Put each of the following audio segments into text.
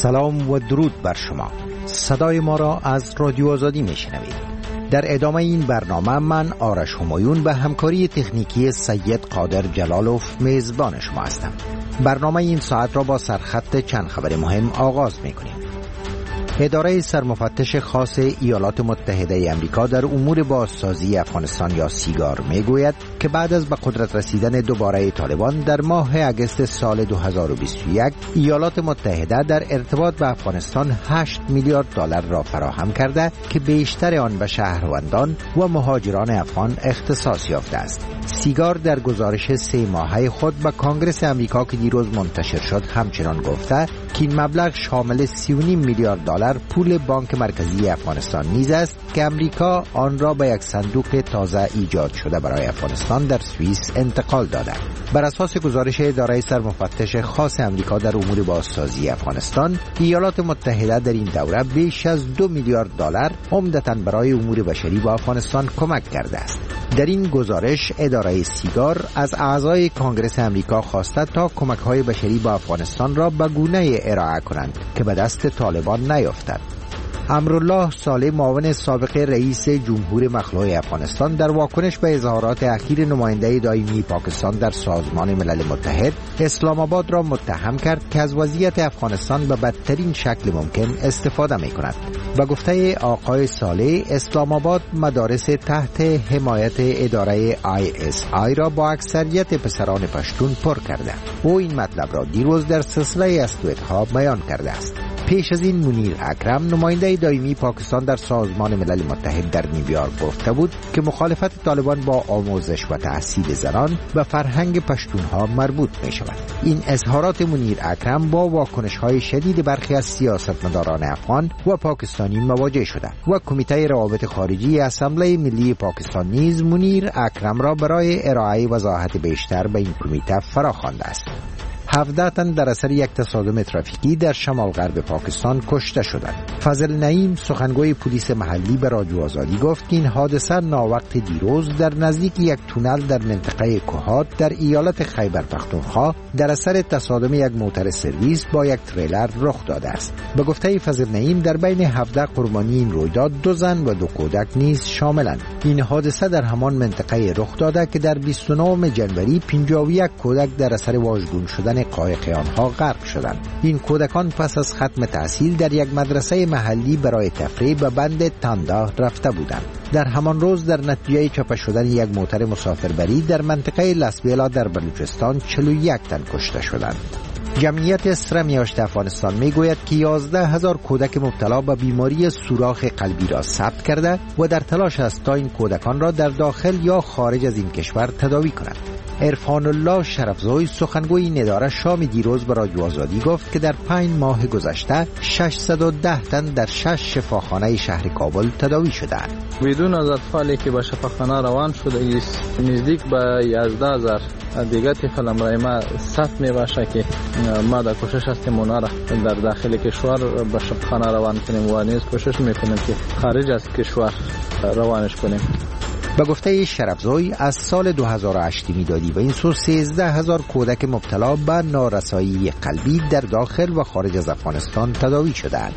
سلام و درود بر شما. صدای ما را از رادیو آزادی میشنوید. در ادامه این برنامه من آرش همایون به همکاری تکنیکی سید قادر جلالوف میزبان شما هستم. برنامه این ساعت را با سرخط چند خبر مهم آغاز میکنیم. اداره سرمفتش خاص ایالات متحده امریکا در امور بازسازی افغانستان یا سیگار میگوید که بعد از به قدرت رسیدن دوباره طالبان در ماه اگست سال 2021 ایالات متحده در ارتباط به افغانستان 8 میلیارد دلار را فراهم کرده که بیشتر آن به شهروندان و مهاجران افغان اختصاص یافته است. سیگار در گزارش 3 ماهه خود به کانگرس امریکا که دیروز منتشر شد همچنان گفته که این مبلغ شامل 3.5 میلیارد دلار پول بانک مرکزی افغانستان نیز است که امریکا آن را به یک صندوق تازه ایجاد شده برای افغانستان در سوئیس انتقال داده. بر اساس گزارش اداره سرمفتش خاص امریکا در امور بازسازی افغانستان، ایالات متحده در این دوره بیش از 2 میلیارد دلار عمدتاً برای امور بشری به افغانستان کمک کرده است. در این گزارش اداره سیگار از اعضای کانگرس امریکا خواسته تا کمک‌های بشری به افغانستان را به گونه‌ای ارائه کنند که به دست طالبان نیفتد. امرالله صالح معاون سابق رئیس جمهور مخلوع افغانستان در واکنش به اظهارات اخیر نماینده دائمی پاکستان در سازمان ملل متحد اسلام آباد را متهم کرد که از وضعیت افغانستان به بدترین شکل ممکن استفاده می کند. به گفته آقای صالح، اسلام آباد مدارس تحت حمایت اداره ISI را با اکثریت پسران پشتون پر کرده. او این مطلب را دیروز در سلسله استودها بیان کرده است. پیش از این منیر اکرم نماینده دائمی پاکستان در سازمان ملل متحد در نیویورک گفته بود که مخالفت طالبان با آموزش و تحصیل زنان به فرهنگ پشتونها مربوط می شود. این اظهارات منیر اکرم با واکنش‌های شدید برخی از سیاستمداران افغان و پاکستانی مواجه شده و کمیته روابط خارجی اسمبلی ملی پاکستان نیز منیر اکرم را برای ارائه وضاحت بیشتر به این کمیته فراخوانده است. 17 تن در اثر یک تصادم ترافیکی در شمال غرب پاکستان کشته شدند. فضل نعیم سخنگوی پلیس محلی به رادیو آزادی گفت که این حادثه ناوقت دیروز در نزدیک یک تونل در منطقه کوهات در ایالت خیبر پختونخوا در اثر تصادم یک موتر سرویس با یک تریلر رخ داده است. به گفته فضل نعیم در بین 17 قربانی این رویداد 2 زن و 2 کودک نیز شاملند. این حادثه در همان منطقه رخ داده که در 29 جنوری 51 کودک در اثر واژگون شدن قایق آنها غرق شدند. این کودکان پس از ختم تحصیل در یک مدرسه محلی برای تفریح به بند تاندا رفته بودند. در همان روز در نتیجه چاپ شدن یک موتر مسافربری در منطقه لاسبیلا در بلوچستان 41 تن کشته شدند. جمعیت سرمیاشت افغانستان میگوید که 11,000 کودک مبتلا به بیماری سوراخ قلبی را ثبت کرده و در تلاش است تا این کودکان را در داخل یا خارج از این کشور تداوی کنند. عرفان الله شرفزوی سخنگوی این اداره شام دیروز به رادیو آزادی گفت که در 5 ماه گذشته 610 تن در 6 شفاخانه شهر کابل تداوی شدند. بدون از اطفالی که به شفاخانه روان شده است نزدیک به 11,000 دیگر طفل امرای ما ثبت می باشه که ما در کوشش هستیم اونا را در داخل کشور به شفاخانه روان کنیم و نیز کوشش میکنیم که خارج از کشور روانش کنیم. به گفته شرفزوی از سال 2008 میلادی و این سو 13,000 کودک مبتلا به نارسایی قلبی در داخل و خارج از افغانستان تداوی شدند.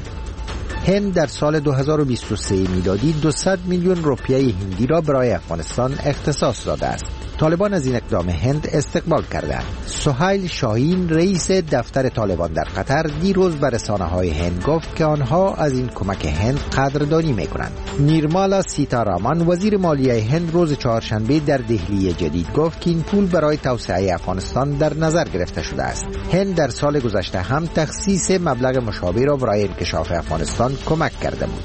هند در سال 2023 میلادی 200 میلیون روپیه هندی را برای افغانستان اختصاص داده است. طالبان از این اقدام هند استقبال کردند. سهیل شاهین رئیس دفتر طالبان در قطر دیروز به رسانه‌های هند گفت که آنها از این کمک هند قدردانی می‌کنند. نیرمالا سیتارامان وزیر مالیه هند روز چهارشنبه در دهلی جدید گفت که این پول برای توسعه افغانستان در نظر گرفته شده است. هند در سال گذشته هم تخصیص مبلغ مشابه را برای انکشاف افغانستان کمک کرده بود.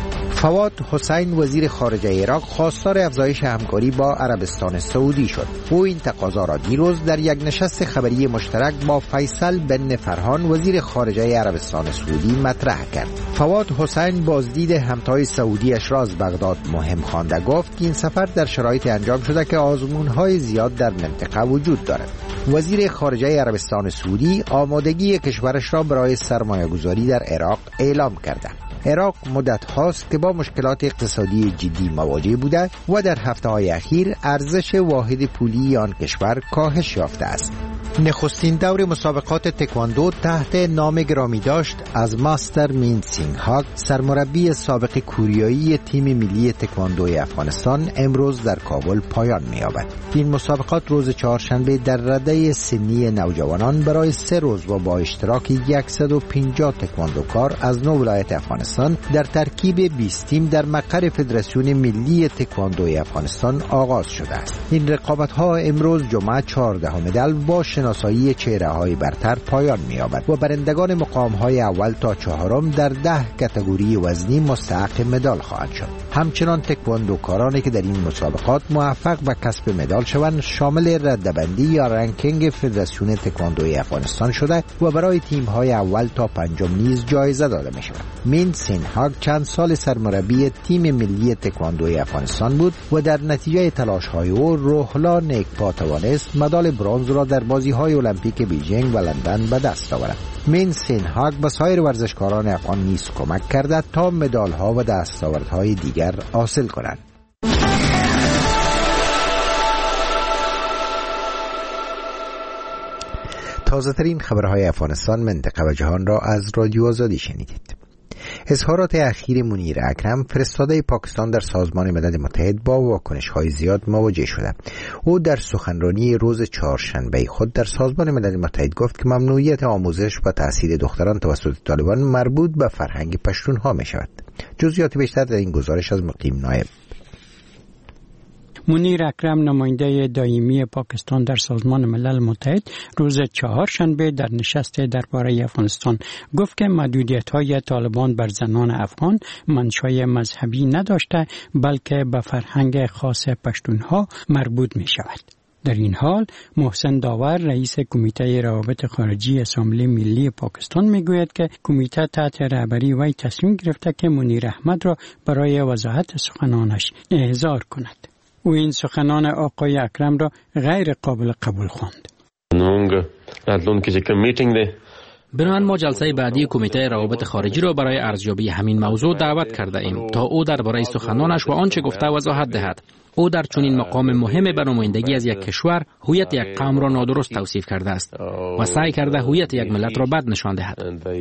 فواد حسین وزیر خارجه عراق خواستار افزایش همکاری با عربستان سعودی شد. او این تقاضا را دیروز در یک نشست خبری مشترک با فیصل بن فرحان وزیر خارجه عربستان سعودی مطرح کرد. فواد حسین بازدید همتای سعودیش را از بغداد مهم خوانده گفت که این سفر در شرایط انجام شده که آزمون‌های زیاد در منطقه وجود دارد. وزیر خارجه عربستان سعودی آمادگی کشورش را برای سرمایه‌گذاری در عراق اعلام کرده. عراق مدت هاست که با مشکلات اقتصادی جدی مواجه بوده و در هفته‌های اخیر ارزش واحد پولی آن کشور کاهش یافته است. نخستین دور مسابقات تکواندو تحت نام گرامی داشت از ماستر مین سینگ هاگ، سرمربی سابق کوریایی تیم ملی تکواندوی افغانستان، امروز در کابل پایان می‌یابد. این مسابقات روز چهارشنبه در رده سنی نوجوانان برای 3 روز و با اشتراک 150 تکواندوکار از 9 ولایت افغانستان در ترکیب 20 تیم در مقر فدراسیون ملی تکواندوی افغانستان آغاز شده است. این رقابت‌ها امروز جمعه 14 دلو با شناسایی چهره‌های برتر پایان می‌یابد و برندگان مقام‌های اول تا 4 در 10 کاتگوری وزنی مستحق مدال خواهند شد. همچنان تکواندوکارانی که در این مسابقات موفق به کسب مدال شوند شامل رده‌بندی یا رنکینگ فدراسیون تکواندوی افغانستان شده و برای تیم‌های اول تا 5 نیز جایزه داده می‌شود. مین سین هاگ چند سال سرمربی تیم ملی تکواندوی افغانستان بود و در نتیجه تلاش‌های او روحلا نیکپا توانست مدال برنز را در بازی‌های المپیک بیجینگ و لندن به دست آورد. مین سین هاگ به سایر ورزشکاران افغان نیز کمک کرده تا مدال‌ها و دستاوردهای دیگر حاصل کنند. تازه ترین خبرهای افغانستان، منطقه و جهان را از رادیو آزادی شنیدید. اظهارات اخیر منیر اکرم، فرستاده پاکستان در سازمان ملل متحد، با واکنش‌های زیاد مواجه شده. او در سخنرانی روز چهارشنبه خود در سازمان ملل متحد گفت که ممنوعیت آموزش و تحصیل دختران توسط طالبان مربوط به فرهنگ پشتونها می شود. جزئیات بیشتر در این گزارش از مقیم نایب. منیر اکرم، نماینده دائمی پاکستان در سازمان ملل متحد، روز چهارشنبه در نشست درباره افغانستان گفت که محدودیت‌های طالبان بر زنان افغان منشأ مذهبی نداشته بلکه به فرهنگ خاص پشتونها مربوط می شود. در این حال محسن داور، رئیس کمیته روابط خارجی اسامبله ملی پاکستان، میگوید که کمیته تحت رهبری وی تصمیم گرفته که منیر احمد را برای وضاحت سخنانش احضار کند. او این سخنان آقای اکرم را غیر قابل قبول خواند. بنابراین ما جلسه بعدی کمیته روابط خارجی را برای ارزیابی همین موضوع دعوت کرده ایم تا او درباره سخنانش و آنچه گفته وضاحت دهد. او در چنین مقام مهم به نمایندگی از یک کشور هویت یک قوم را نادرست توصیف کرده است و سعی کرده هویت یک ملت را بد نشان دهد.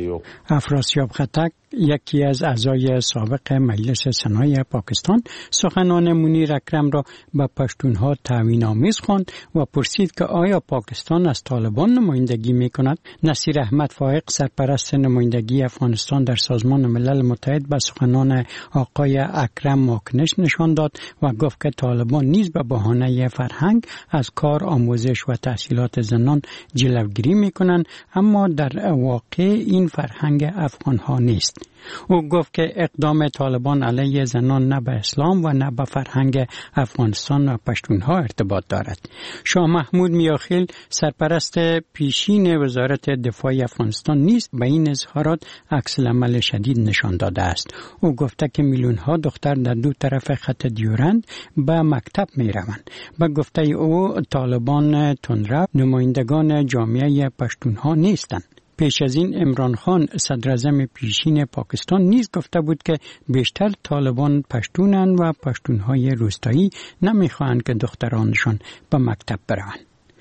افراسیاب خطک، یکی از اعضای سابق مجلس سنای پاکستان، سخنان منیر اکرم را به پشتونها توهین‌آمیز خواند و پرسید که آیا پاکستان از طالبان نمایندگی می‌کند؟ نصیر احمد فائق، سرپرست نمایندگی افغانستان در سازمان ملل متحد، به سخنان آقای اکرم واکنش نشان داد و گفت که طالبان نیز به بهانه فرهنگ از کار، آموزش و تحصیلات زنان جلوگیری می‌کنند، اما در واقع این فرهنگ افغان‌ها نیست. او گفت که اقدام طالبان علیه زنان نه به اسلام و نه به فرهنگ افغانستان و پشتونها ارتباط دارد. شاه محمود میاخیل، سرپرست پیشین وزارت دفاع افغانستان، نیز به این اظهارات عکس‌العمل شدید نشان داده است. او گفته که میلیون‌ها دختر در دو طرف خط دیورند به مکتب میروند. به گفته او طالبان تندرو نمایندگان جامعه پشتونها نیستند. پیش از این عمران خان، صدراعظم پیشین پاکستان، نیز گفته بود که بیشتر طالبان پشتونند و پشتونهای روستایی نمیخواهند که دخترانشان به مکتب بروند.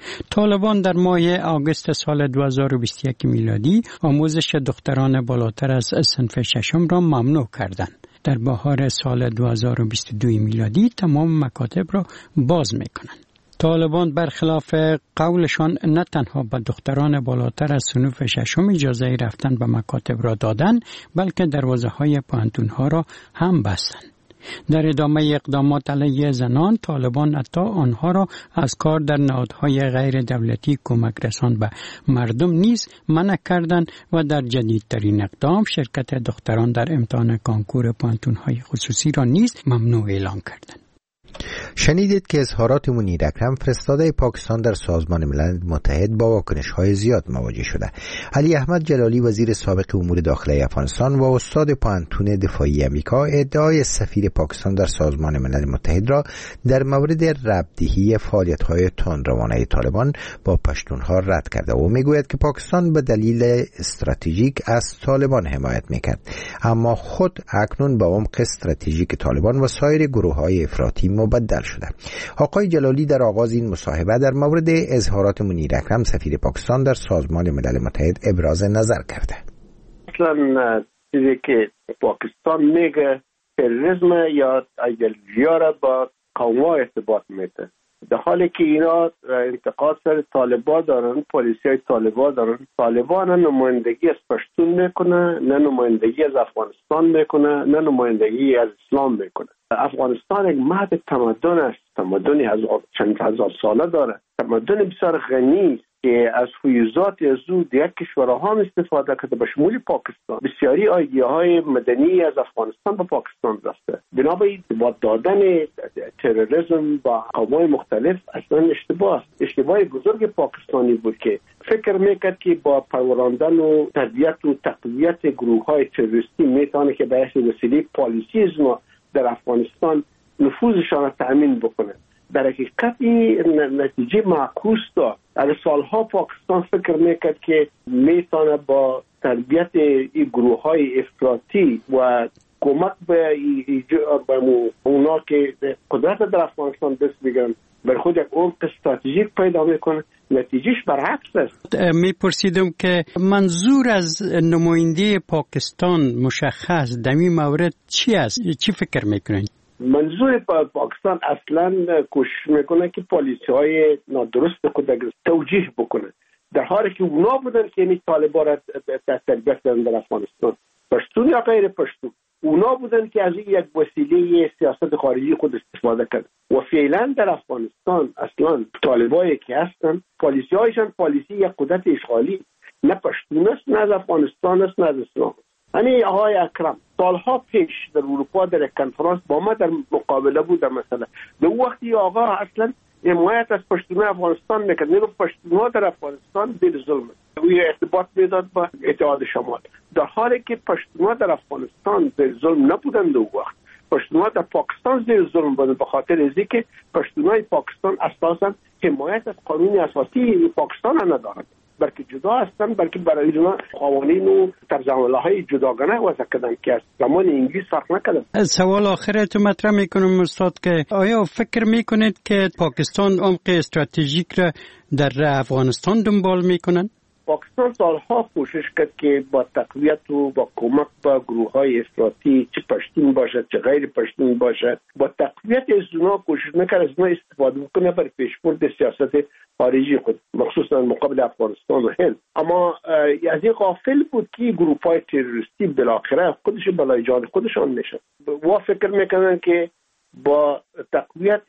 طالبان در ماه آگوست سال 2021 میلادی آموزش دختران بالاتر از صنف ششم را ممنوع کردند. در بهار سال 2022 میلادی تمام مکاتب را باز میکنند. طالبان برخلاف قولشان نه تنها به دختران بالاتر از صنف ششم اجازه رفتن به مکاتب را دادند، بلکه دروازه‌های پوهنتون‌ها را هم بستند. در ادامه اقدامات علیه زنان، طالبان حتی آنها را از کار در نهادهای غیر دولتی کمک رسان به مردم نیز منع کردند و در جدیدترین اقدام شرکت دختران در امتحان کانکور پوهنتون‌های خصوصی را نیز ممنوع اعلام کردند. شنیدید که اظهارات منیر اکرم، فرستاده پاکستان در سازمان ملل متحد، با واکنش‌های زیاد مواجه شده. علی احمد جلالی، وزیر سابق امور داخلی افغانستان و استاد پوهنتون دفاعی امریکا، ادعای سفیر پاکستان در سازمان ملل متحد را در مورد ربط‌دهی فعالیت‌های تندروانه طالبان با پشتونها رد کرده. او میگوید که پاکستان به دلیل استراتژیک از طالبان حمایت میکرد، اما خود اکنون با عمق استراتژیک طالبان و سایر گروه‌های افراطی مبدل شده. آقای جلالی در آغاز این مصاحبه در مورد اظهارات منیر اکرم سفیر پاکستان در سازمان ملل متحد ابراز نظر کرده. اصلا چیزی که پاکستان میگه تروریسم یا ایدئولوژی را با قوم‌ها ارتباط میده، در حالی که اینا انتقاد سر طالبان دارن، پلیسیای طالبان دارن. طالبان نه نمایندگی از پشتون میکنه، نه نمایندگی از افغانستان میکنه، نه نمایندگی از اسلام میکنه. افغانستان یک مهد تمدن است، تمدنی چند هزار ساله داره، تمدن بسیار غنی است که از فیوزات از او دیگر کشورها هم استفاده کرده به شمول پاکستان. بسیاری ایده‌های مدنی از افغانستان به پاکستان رفته. بنابراین با دادن تروریسم با قوم‌های مختلف اصلا اشتباه بزرگ پاکستانی بود که فکر میکرد که با پروراندن و تربیت و تقویت گروه‌های تروریستی میتونه که به وسیله پالیسیسم در افغانستان نفوذشان را تأمین بکنه. در حقیقت این نتیجه معکوس داد. در سالها پاکستان فکر میکرد که میتونه با تربیت این گروه‌های افراطی و کمک به اونا که قدرت در افغانستان دست بگیرن بر خود یک عمق استراتژیک پیدا میکنه. نتیجهش برعکس است. میپرسیدم که منظور از نماینده پاکستان مشخص در این مورد چی است؟ چی فکر میکنین؟ منظور پاکستان اصلا کوشش میکنه که پالیسی‌های نادرست خود توجیه بکنه، در حالی که اونا بودن که این طالبان را تربیت کردن در افغانستان، پشتون یا غیر پشتون. اونا بودن که از یک وسیله سیاست خارجی خود استفاده کردن و فعلا در افغانستان اصلا طالبایی که هستن پالیسی‌هایشان پالیسی یک قدرت اشغالی، نه پشتون است، نه از افغانستان است، نه از اسلام. همین آقای اکرم سالها پیش در اروپا در یک کنفرانس با ما در مقابله بود. مثلا در وقتی آقا اصلا حمایت از پشتون افغانستان میکرد، نیرو پشتونها در افغانستان دل ظلم وی ارتباط میداد با اتحاد شمال، در حالی که پشتونها در افغانستان دل ظلم نبودن. در وقت پشتونها در پاکستان دل ظلم بودن به خاطر از اینکه پشتونهای پاکستان اساسا حمایت از قانون اساسی پاکستان ندارند، بلکه جدا هستند، بلکه برای اینا قوانین و طرزعمل‌های جداگانه وضع کردن که از زمان انگلیس فرق نکردن. سوال آخرت مطرح میکنم استاد که آیا فکر میکنید که پاکستان عمق استراتژیک را در افغانستان دنبال میکنن؟ پاکستان سالها کوشش کرد که با تقویت و با کمک با گروه‌های افراطی، چه پشتون باشد چه غیر پشتون باشد، با تقویت از اونها کوشش میکرد از اونها استفاده بکنه برای پیشبرد سیاست خارجی خود، مخصوصا مقابل افغانستان و هند. اما از این غافل بود که گروه‌های تروریستی بالاخره خودش بالای جان خودشان میشن و فکر میکنن که با تقویت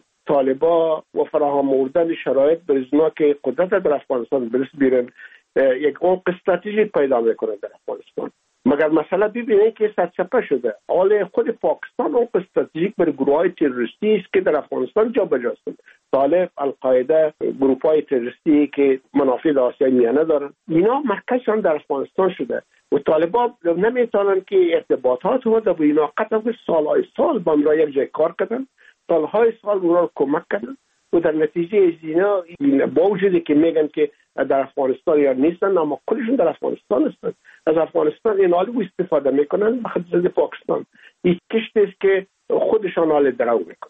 طالبان و فراهم آوردن شرایط برای اونا که قدرت در افغانستان برس بیرن یک عمق استراتژیک پیدا میکنه در افغانستان. مگر مسئله ببینید که سرچپه شده. حال خود پاکستان عمق استراتژیک برای گروه‌های تروریستی است که در افغانستان جابجا هستند. طالب، القاعده، گروه‌های تروریستی که منافع در آسیای میانه دارن، اینا مرکزشان در افغانستان شده و طالبان نمیتونن که ارتباطات و در اینا قطعا سالهای سال با اینا یک جای کار کردن، سالهای سال اونا رو کمک کردن و در نتیجه از اینا با وجودی که میگن که در افغانستان یا نیستن، اما کلشون در افغانستان هستن. از افغانستان این حالی استفاده میکنن به خاطر پاکستان. این کشتی است که خودشان حال درو میکنن.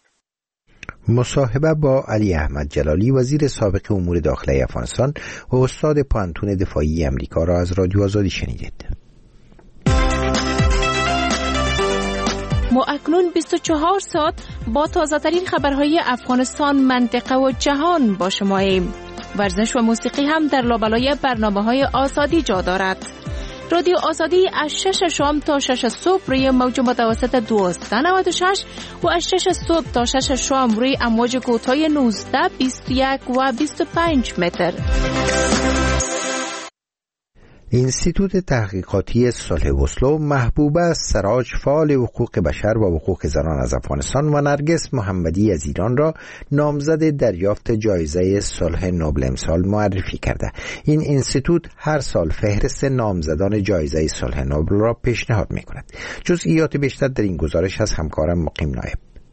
مصاحبه با علی احمد جلالی، وزیر سابق امور داخلی افغانستان و استاد پانتون دفاعی امریکا را از رادیو آزادی شنیدید. ما اکنون 24 ساعت با تازه‌ترین خبرهای افغانستان، منطقه و جهان با شماییم. ورزش و موسیقی هم در لابلای برنامه‌های آزادی جا دارد. رادیو آزادی از 6 شام تا 6 صبح روی موج متوسط 1296 و از 6 صبح تا 6 شام روی امواج کوتاه 19، 21 و 25 متر. اینستیتوت تحقیقاتی صلح اسلو محبوبه سراج، فعال حقوق بشر و حقوق زنان از افغانستان، و نرگس محمدی از ایران را نامزد دریافت جایزه صلح نوبل امسال معرفی کرده. این اینستیتوت هر سال فهرست نامزدان جایزه صلح نوبل را پیشنهاد می‌کند. جزئیات بیشتر در این گزارش از همکارم مقیم نایب.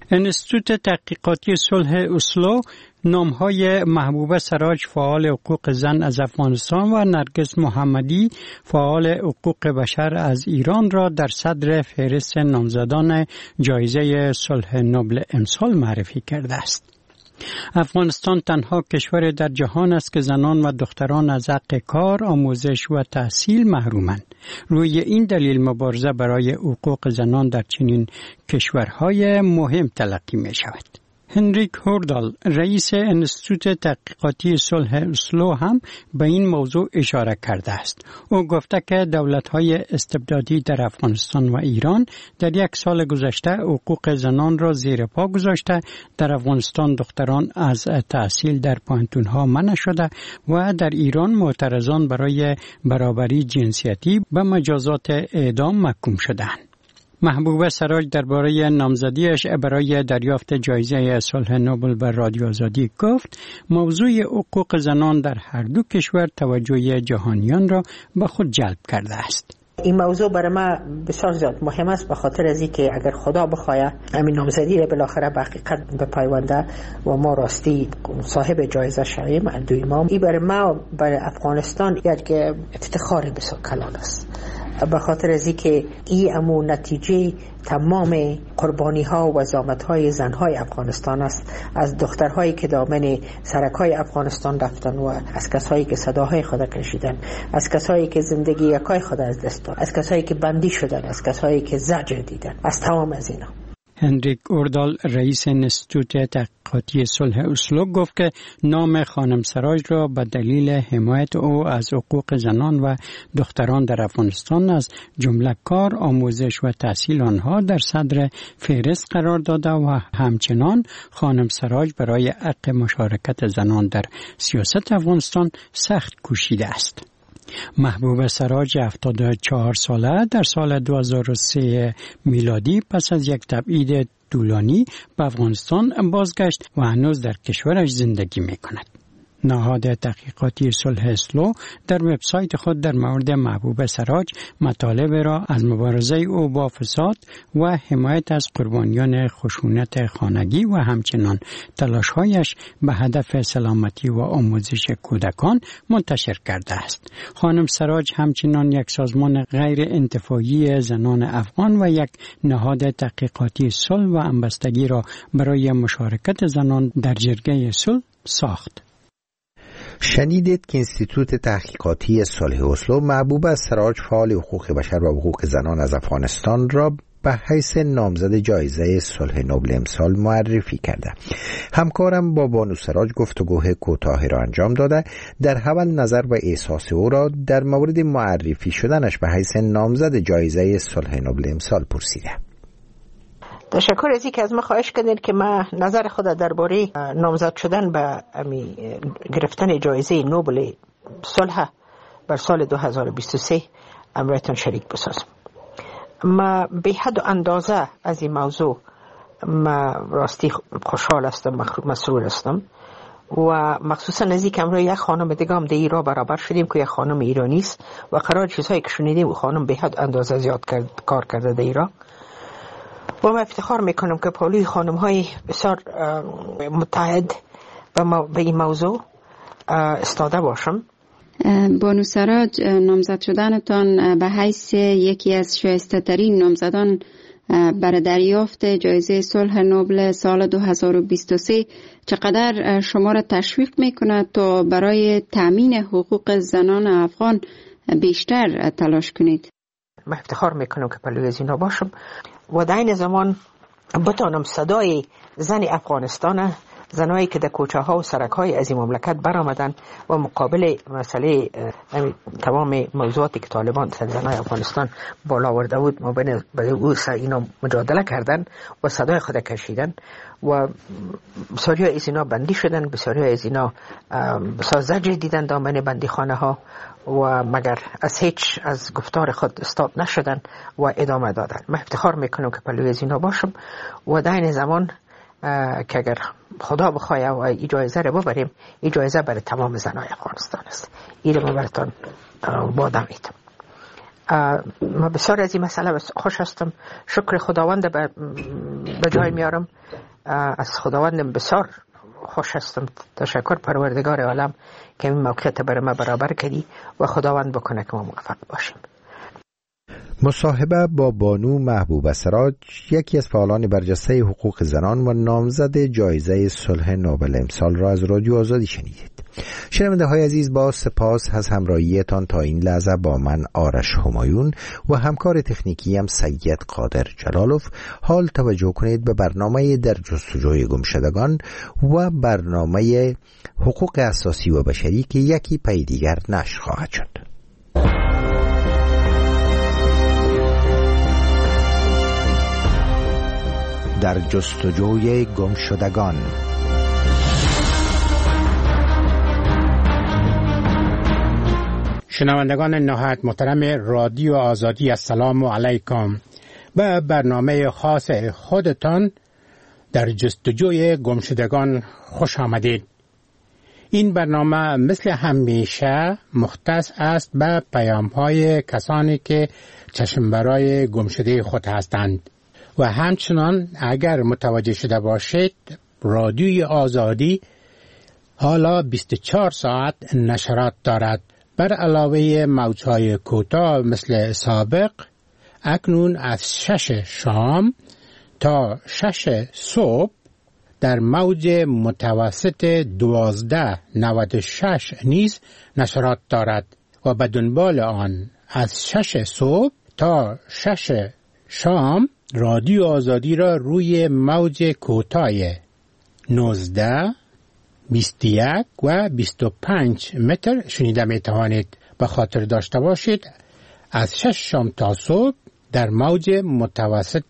انستیتوت تحقیقاتی صلح اسلو نامهای محبوبه سراج فعال حقوق زن از افغانستان و نرگس محمدی فعال حقوق بشر از ایران را در صدر فهرست نامزدان جایزه صلح نوبل امسال معرفی کرده است. افغانستان تنها کشور در جهان است که زنان و دختران از حق کار، آموزش و تحصیل محرومند. روی این دلیل مبارزه برای حقوق زنان در چنین کشورهای مهم تلقی می شود. هنریک هوردال رئیس انستیتوت تحقیقاتی صلح اسلو هم به این موضوع اشاره کرده است. او گفته که دولت‌های استبدادی در افغانستان و ایران در یک سال گذشته حقوق زنان را زیر پا گذاشته. در افغانستان دختران از تحصیل در پوهنتون‌ها منع شده و در ایران معترضان برای برابری جنسیتی به مجازات اعدام محکوم شدند. محبوبه سراج درباره نامزدیش برای دریافت جایزه صلح نوبل بر رادیو آزادی گفت موضوع حقوق زنان در هر دو کشور توجه جهانیان را به خود جلب کرده است. این موضوع برای ما بسیار زیاد مهم است به خاطر از اینکه اگر خدا بخواهد همین نامزدی را بالاخره به حقیقت بپیونده و ما راستی صاحب جایزه شویم دوی ما، این برای ما برای افغانستان یک افتخار بسیار کلان است، به خاطر از اینکه این امو نتیجه تمام قربانی ها و زحمت های زن های افغانستان است، از دخترهایی که دامن سرکای افغانستان رفتن و از کسایی که صداهای خود کشیدن، از کسایی که زندگی یکای خود از دست دادن، از کسایی که بندی شدن، از کسایی که زجر دیدن، از تمام از اینا. هنریک اوردال رئیس انستیتوت تحقیقاتی صلح اسلو گفت که نام خانم سراج را به دلیل حمایت او از حقوق زنان و دختران در افغانستان از جمله کار، آموزش و تحصیل آنها در صدر فهرست قرار داده و همچنان خانم سراج برای حق مشارکت زنان در سیاست افغانستان سخت کوشیده است. محبوبه سراج 74 ساله در سال 2003 میلادی پس از یک تبعید طولانی به افغانستان بازگشت و هنوز در کشورش زندگی می کند. نهاد تحقیقاتی صلح اسلو در وبسایت خود در مورد محبوبه سراج مطالب را از مبارزه او با فساد و حمایت از قربانیان خشونت خانگی و همچنان تلاش‌هایش به هدف سلامتی و آموزش کودکان منتشر کرده است. خانم سراج همچنان یک سازمان غیر انتفاعی زنان افغان و یک نهاد تحقیقاتی صلح و همبستگی را برای مشارکت زنان در جرگه صلح ساخت. شنیدید که انستیتوت تحقیقاتی صلح اسلو محبوبه سراج فعال حقوق بشر و حقوق زنان از افغانستان را به حیث نامزد جایزه صلح نوبل امسال معرفی کرده. همکارم با بانو سراج گفتگوی کوتاهی را انجام داده. در حول نظر و احساس او را در مورد معرفی شدنش به حیث نامزد جایزه صلح نوبل امسال پرسیده. تشکر از اینکه از ما خواهش کردید که من نظر خود درباره نامزد شدن به گرفتن جایزه نوبل صلح بر سال 2023 امرایتان شریک بسازم. ما به حد و اندازه از این موضوع ما راستی خوشحال هستم، مسرور هستم و مخصوصا از اینکه امروز یک خانم دیگه هم در ایران برابر شدیم که یک خانم ایرانی است و قرار چیزهایی که شنیدیم خانم به حد اندازه زیاد کار کرده در ایران و من افتخار میکنم که پالوی خانم های بسیار متحد به این موضوع استاده باشم. بانو سراج، نامزد شدنتان به حیث یکی از شایسته ترین نامزدان برای دریافت جایزه صلح نوبل سال 2023 چقدر شما را تشویق میکنه تا برای تامین حقوق زنان افغان بیشتر تلاش کنید؟ من افتخار میکنم که پلوی از اینا باشم و در این زمان بتانم صدای زن افغانستان، زنایی که در کوچه ها و سرک های از این مملکت برآمدن و مقابل مسئله تمام موضوعاتی که طالبان سر زنای افغانستان بالا آورده بود ما بین او اینا مجادله کردن و صدای خود کشیدن و بسیاری از اینا بندی شدن، بسیاری از اینا بسیار زجر دیدن دامن بندی خانه ها و مگر از هیچ از گفتار خود استاد نشدن و ادامه دادن. من افتخار میکنم که پلوی از اینا باشم و در این زمان که اگر خدا بخواه و این جایزه رو ببریم، این جایزه برای تمام زنای افغانستان است. این رو من براتون وعده میدم. من بسیار از این مسئله خوش هستم. شکر خداوند به جای میارم. از خداوندم بسیار خوش هستم. تشکر پروردگار عالم که این موقعیت برای ما برابر کردی و خداوند بکنه که ما موفق باشیم. مصاحبه با بانو محبوبه سراج، یکی از فعالان برجسته حقوق زنان و نامزد جایزه صلح نوبل امسال را از رادیو آزادی شنیدید. شنونده های عزیز، با سپاس از همراهیتان تا این لحظه با من آرش همایون و همکار تکنیکی هم سید قادر جلالوف. حال توجه کنید به برنامه در جستجوی گمشدگان و برنامه حقوق اساسی و بشری که یکی پی دیگر نشر خواهد شد. در جستجوی گمشدگان. شنوندگان نهایت محترم رادیو آزادی، السلام علیکم. به برنامه خاص خودتان در جستجوی گمشدگان خوش آمدید. این برنامه مثل همیشه مختص است به پیام‌های کسانی که چشم برای گمشده خود هستند و همچنان اگر متوجه شده باشید رادیوی آزادی حالا 24 ساعت نشرات دارد. بر علاوه موجهای کوتاه مثل سابق، اکنون از 6 شام تا 6 صبح در موج متوسط 1296 نیز نشرات دارد و به دنبال آن از 6 صبح تا 6 شام رادیو آزادی را روی موج کوتاه 19 21 و 25 متر شنیده می توانید. به خاطر داشته باشید از 6 شام تا صبح در موج متوسط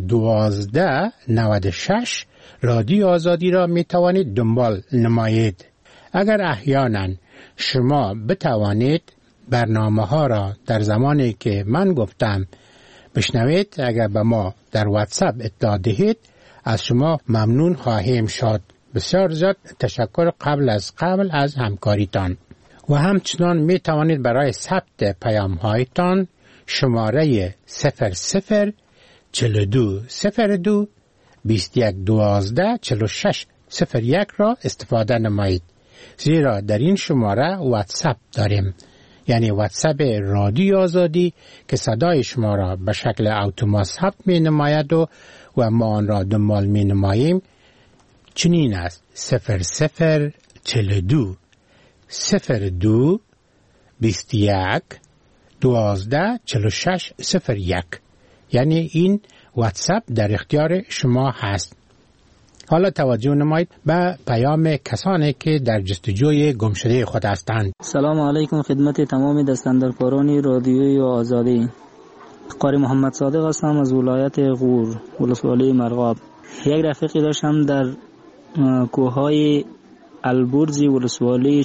1296 رادیو آزادی را می توانید دنبال نمایید. اگر احیانا شما بتوانید برنامه ها را در زمانی که من گفتم بشنوید، اگر به ما در واتساپ اطلاع دهید از شما ممنون خواهیم شد. بسیار زیاد تشکر قبل از همکاریتان. و همچنان می توانید برای ثبت پیام هایتان شماره 00 42 02 21 12 46 01 را استفاده نمایید، زیرا در این شماره واتساپ داریم، یعنی واتساپ رادیو آزادی که صدای شما را به شکل اتومات ثبت می نماید و ما آن را دنبال می نماییم. چنین است: 00 42 02 21 12 46 01. یعنی این واتساپ در اختیار شما هست. حالا توجه نمایید به پیام کسانی که در جستجوی گمشده خود هستند. سلام علیکم خدمت تمام دستاندرکاران رادیوی آزادی. قاری محمد صادق هستم از ولایت غور، ولسوالی مرغاب. یک رفیقی داشتم در کوههای البرزی ولسوالی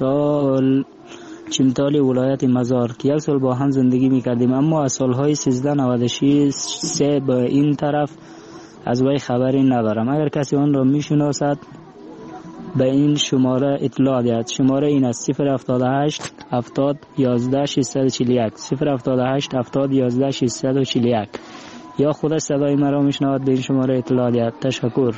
چمتال ولایت مزار که 1 سال با هم زندگی میکردیم، اما از سالهای 1396 به این طرف از وی خبری ندارم. اگر کسی آن را میشناسد به این شماره اطلاع دهد. شماره این است: 078 70 11 641 078 70 11 641. یا خودش صدای مرا میشنود به این شماره اطلاع دهد. تشکر.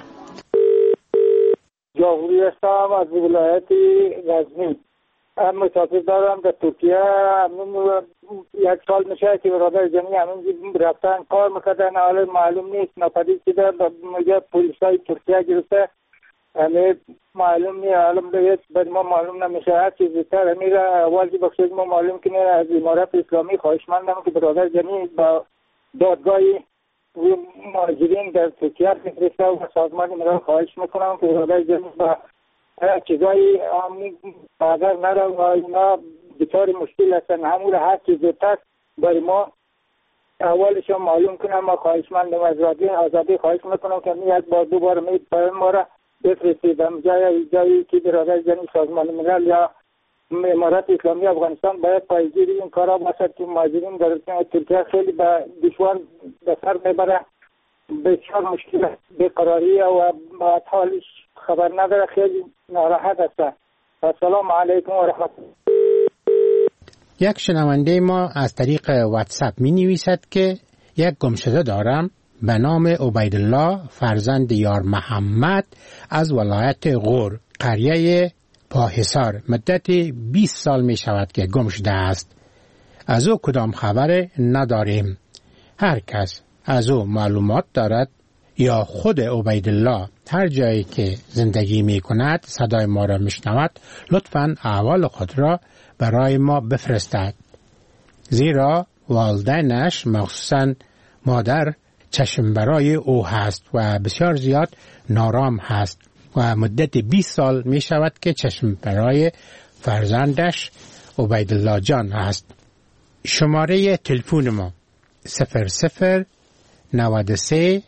جاوری هستم از ولایت غزنی. مسافر دارم در ترکیه. 1 سال میشه که برادر جمعی همون رفتن کار میکردن، حالا معلوم نیست ناپدید شده. میگه پلیسای ترکیه گرفته، همه معلوم نیست، حالا بعد ما معلوم نمیشه. هر چیز زودتر میره اول بخشید ما معلوم کنه. از امارات اسلامی خواهشمندم که برادر جمعی با دادگاهی مهاجرین در ترکیه بفرسته و سازمان ملل خواهش میکنم که برادر جمعی با چیزایی اگر نره و اینا بطور مشکل هستن، همون هر چیز زودتر برای ما اولش معلوم کنم. ما خواهشمندم از رادیو آزادی خواهش میکنم که یک بار دو بار ما را بفرستیدم جایی که برادر جمعی سازمان ملل یا امارات اسلامی افغانستان باید پایگیری این کارا باشد که مهاجرین در ترکیه خیلی به دشوار به سر میبره، بسیار مشکل بیقراری و بعد حالش خبر نداره، خیلی ناراحت است. السلام علیکم و رحمت الله. یک شنونده ما از طریق واتساپ می نویسد که یک گمشده دارم به نام عبیدالله فرزند یار محمد از ولایت غور قریه پاحصار مدت 20 سال می شود که گم شده است. از او کدام خبر نداریم. هر کس از او معلومات دارد یا خود عبیدالله هر جایی که زندگی می کند صدای ما را می شنود لطفاً احوال خود را برای ما بفرستد. زیرا والدینش مخصوصاً مادر چشم برای او هست و بسیار زیاد نارام هست و مدت 20 سال می شود که چشم برای فرزندش عبیدالله جان هست. شماره تلفن ما 00 93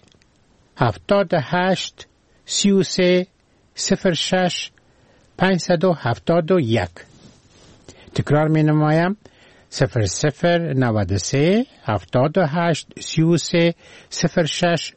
78 33 06 571. تکرار می نمایم 00 93 78 33 06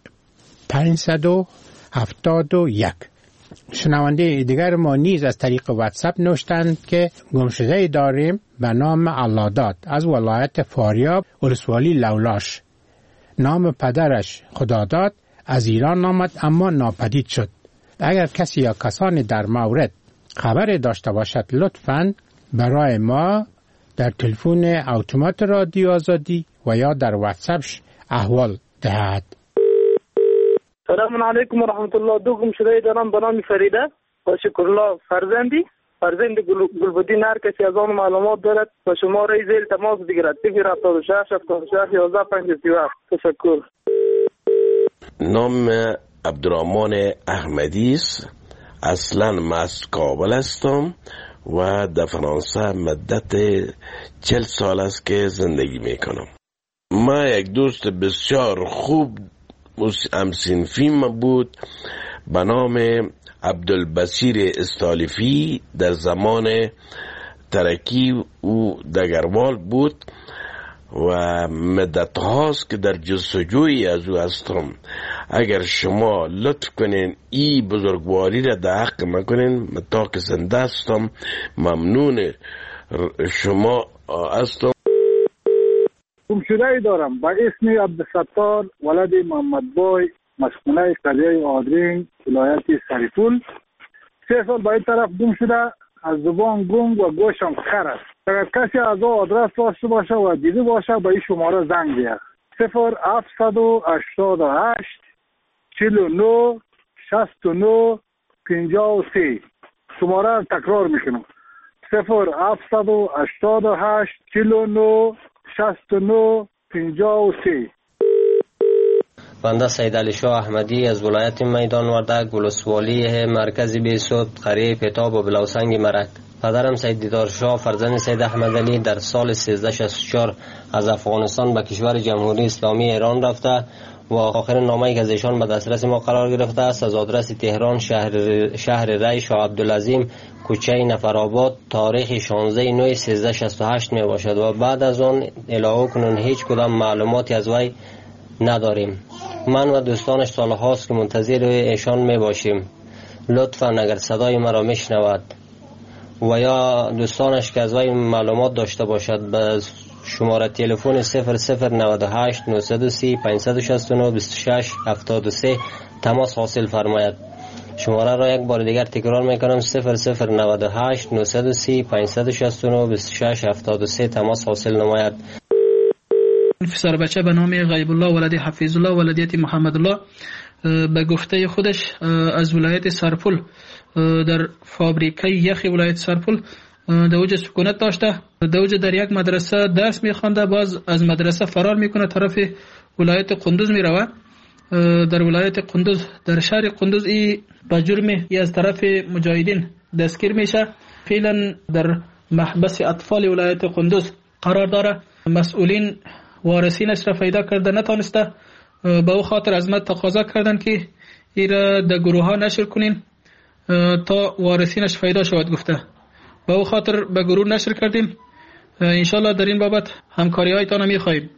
571. شنونده دیگر ما نیز از طریق واتساپ نوشتند که گمشده داریم به نام اللهداد از ولایت فاریاب ولسوالی لولاش. نام پدرش خداداد از ایران آمد اما ناپدید شد. اگر کسی یا کسانی در مورد خبر داشته باشد لطفاً برای ما در تلفن اتومات رادیو آزادی و یا در واتساپش احوال دهد. سلام علیکم و رحمت الله. دو گمشده دارم به نام فریده و شکرالله فرزند گلبدین. هر کسی از آن معلومات دارد و شماره زیر تماس بگیرد 076 76 11 57. تشکر. نام عبدالرحمن احمدی است. اصلا من از کابل هستم و در فرانسه مدت 40 سال است که زندگی میکنم. ما یک دوست بسیار خوب همسنفی من بود به نام عبدالبصیر استالفی. در زمان ترکی او دگروال بود و مدت هاست که در جستجوی از او هستم. اگر شما لطف کنین این بزرگواری را در حق مکنین، من تا که زنده هستم ممنون شما هستم. گمشده دارم به اسم عبدالستار ولد محمد بای، مسکونه قریه آدرین ولایت سریپول. 3 سال به این طرف گم شده. از زبان گنگ و گوشم خر است. اگر کسی از او آدرس داشته باشه و دیده باشه به این شماره زنگ بیاد 0788 49 69 53. شماره را تکرار میکنم 0788 49 69 53. بنده سید علی شاه احمدی از ولایت میدان وردک ولسوالی مرکزی بیسود قریه پتاب و بلوسنگ مرک. پدرم سید دیدار شاه فرزند سید احمد علی در سال 1364 از افغانستان به کشور جمهوری اسلامی ایران رفته و آخرین نامه‌ای که از ایشان به دسترس ما قرار گرفته است از آدرس تهران شهر ری شاه عبدالعظیم کوچه نفرآباد تاریخ 16/9/1368 می باشد و بعد از آن الی کنون هیچ کدام معلوماتی از وی نداریم. من و دوستانش سالهاست که منتظر ایشان می باشیم. لطفاً اگر صدای مرا میشنود و یا دوستانش که از وی معلومات داشته باشد به شماره تلفن 0098 930 569 26 73 تماس حاصل فرماید. شماره را یک بار دیگر تکرار میکنم 0098 930 569 26 73 تماس حاصل نماید. پسر بچه به نام غیب الله ولد حفیظ الله ولدیت محمد الله به گفته خودش از ولایت سرپل در فابریکه یخ ولایت سرپل در اوج سکونت داشته. در اوج در یک مدرسه درس میخوانده، باز از مدرسه فرار میکنه طرف ولایت قندوز میروه. در ولایت قندوز در شهر قندوز ای به جرم از طرف مجاهدین دستگیر میشه. فعلا در محبس اطفال ولایت قندوز قرار داره. مسئولین وارثینش را پیدا کرده نتانسته، به او خاطر از ما تقاضا کردن که این را در گروه ها نشر کنین تا وارثینش پیدا شود. گفته به او خاطر به گروه نشر کردیم. انشالله در این بابت همکاری هایتان میخواهیم.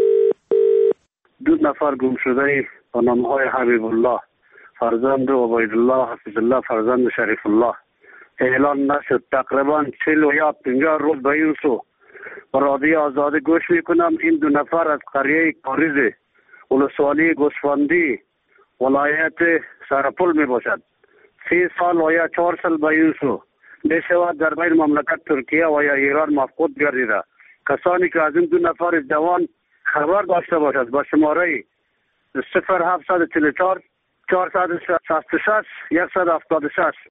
2 نفر گم شده با نام های حبیب الله فرزند عبیدالله حفیظ الله فرزند شریف الله اعلان نشد. تقریبا 40 یا 50 روز به این سو رادیو آزادی گوش میکنم. این 2 نفر از قریه کاریز ولسوالی گوسفندی ولایت سرپل می باشد. 3 سال و یا 4 سال به این سو می شود در بین مملکت ترکیه و یا ایران مفقود گردیده. کسانی که از این 2 نفر جوان خبر داشته باشد با شماره 0744 466 176